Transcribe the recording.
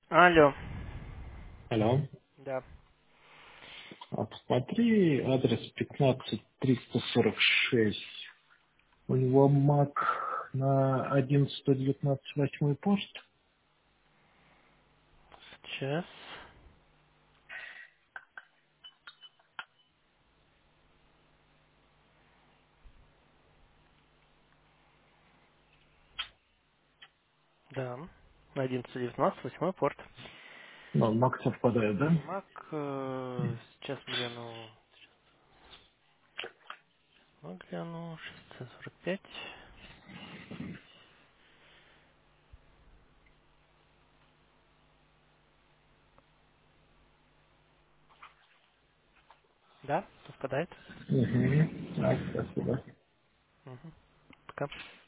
Алло. Алло. Да. Посмотри адрес 15346. У него Mac на 11.119 8 пост. Сейчас. Да. На 11.19, 8 порт. Ну, Mac совпадает, да? Мак, сейчас гляну. Гляну. 645. Да, совпадает. Угу. Так, спасибо. Угу. Пока.